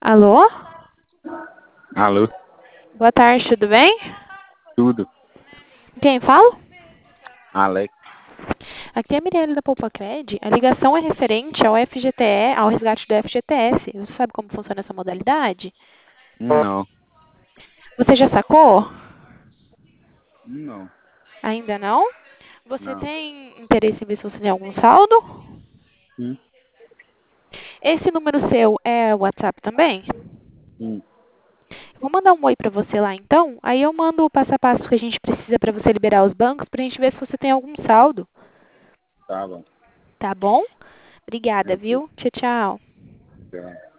Alô? Alô, Boa tarde, tudo bem? tudo. Quem fala? Alex, Aqui é a Mirelle da Poupacred. A ligação é referente ao FGTE, ao resgate do FGTS. Você sabe como funciona essa modalidade? não, Você já sacou? não, Ainda não? Você não. tem interesse em ver se você tem algum saldo? Sim, Esse número seu é o WhatsApp também? sim, Vou mandar um oi para você lá então. Aí eu mando o passo a passo que a gente precisa para você liberar os bancos para a gente ver se você tem algum saldo. tá bom. Tá bom? Obrigada, Tranquilo. viu? Tchau, tchau. Tá.